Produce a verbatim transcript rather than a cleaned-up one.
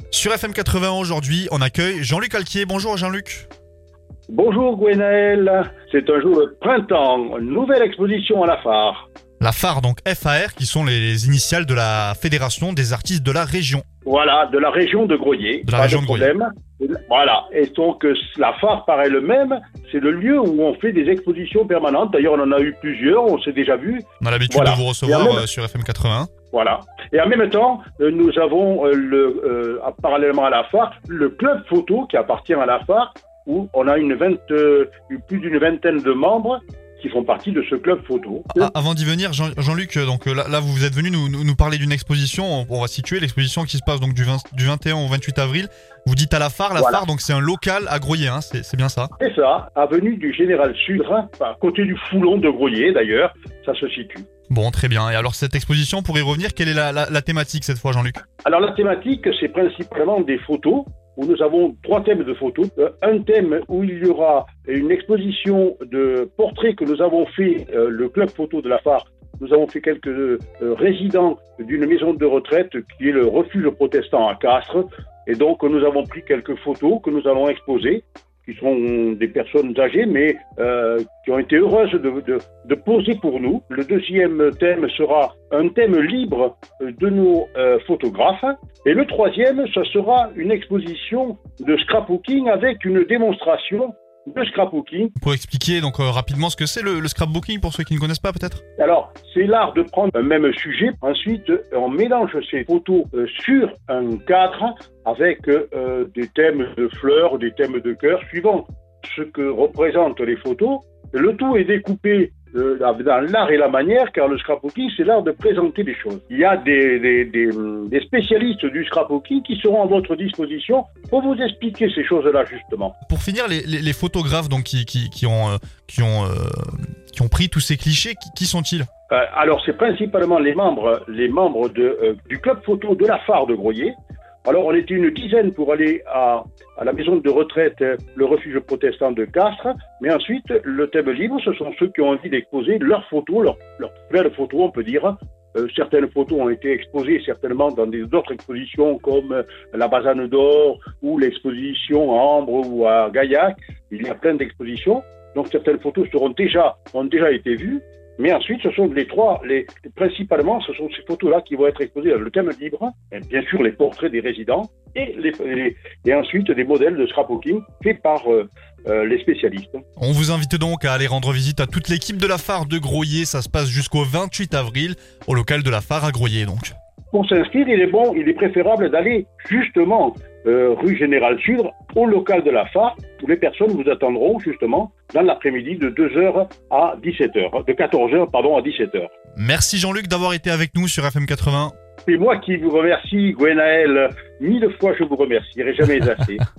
Sur F M quatre-vingts aujourd'hui, on accueille Jean-Luc Alquier. Bonjour Jean-Luc. Bonjour Gwenaël, c'est un jour de printemps, nouvelle exposition à la phare. La phare, donc F A R, qui sont les initiales de la Fédération des artistes de la région. Voilà, de la région de Groyer. De la pas région de de Groyer. problème. Voilà, et donc la phare par elle-même, c'est le lieu où on fait des expositions permanentes. D'ailleurs, on en a eu plusieurs, on s'est déjà vu. On a l'habitude Voilà. de vous recevoir même... euh, sur F M quatre-vingts. Voilà. Et en même temps, euh, nous avons, euh, le, euh, parallèlement à la phare, le club photo qui appartient à la phare, où on a une vingt, euh, plus d'une vingtaine de membres qui font partie de ce club photo. Ah, avant d'y venir, Jean- Jean-Luc, donc là, là vous êtes venu nous, nous, nous parler d'une exposition. On, on va situer l'exposition qui se passe donc du, vingt, du vingt et un au vingt-huit avril. Vous dites à la phare, la Voilà. phare, donc c'est un local à Groyer, hein, c'est, c'est bien ça. C'est ça, avenue du Général Sudre, à côté du Foulon de Groyer d'ailleurs, ça se situe. Bon, très bien. Et alors cette exposition, pour y revenir, quelle est la, la, la thématique cette fois, Jean-Luc? Alors la thématique, c'est principalement des photos, où nous avons trois thèmes de photos. Euh, un thème où il y aura une exposition de portraits que nous avons fait, euh, le club photo de la phare. Nous avons fait quelques euh, résidents d'une maison de retraite qui est le refuge protestant à Castres. Et donc nous avons pris quelques photos que nous allons exposer, qui sont des personnes âgées, mais euh, qui ont été heureuses de, de, de poser pour nous. Le deuxième thème sera un thème libre de nos euh, photographes. Et le troisième, ça sera une exposition de scrapbooking avec une démonstration de scrapbooking. Pour expliquer donc euh, rapidement ce que c'est le, le scrapbooking pour ceux qui ne connaissent pas peut-être. Alors, c'est l'art de prendre un même sujet. Ensuite, on mélange ces photos euh, sur un cadre avec euh, des thèmes de fleurs, des thèmes de cœur, suivant ce que représentent les photos. Le tout est découpé euh, dans l'art et la manière, car le scrapbooking, c'est l'art de présenter les choses. Il y a des, des, des, des spécialistes du scrapbooking qui seront à votre disposition pour vous expliquer ces choses-là, justement. Pour finir, les, les, les photographes donc, qui, qui, qui, ont, euh, qui, ont, euh, qui ont pris tous ces clichés, qui, qui sont-ils? euh, Alors, c'est principalement les membres, les membres de, euh, du club photo de la phare de Groyer. Alors, on était une dizaine pour aller à, à la maison de retraite, le refuge protestant de Castres. Mais ensuite, le thème libre, ce sont ceux qui ont envie d'exposer leurs photos, leurs, leurs belles photos, on peut dire. Euh, certaines photos ont été exposées certainement dans des autres expositions comme euh, la Bazane d'Or ou l'exposition à Ambre ou à Gaillac. Il y a plein d'expositions. Donc, certaines photos seront déjà, ont déjà été vues. Mais ensuite, ce sont les trois, les, principalement, ce sont ces photos-là qui vont être exposées dans le thème libre, et bien sûr les portraits des résidents, et, les, les, et ensuite des modèles de scrapbooking faits par euh, euh, les spécialistes. On vous invite donc à aller rendre visite à toute l'équipe de la phare de Groyer. Ça se passe jusqu'au vingt-huit avril, au local de la phare à Groyer donc. Pour s'inscrire, il est bon, il est préférable d'aller justement euh, rue Général Sudre, au local de la phare, où les personnes vous attendront justement dans l'après-midi de deux heures à dix-sept heures, de quatorze heures pardon à dix-sept heures. Merci Jean-Luc d'avoir été avec nous sur F M quatre-vingts. C'est moi qui vous remercie, Gwenaël. Mille fois je vous remercierai jamais assez.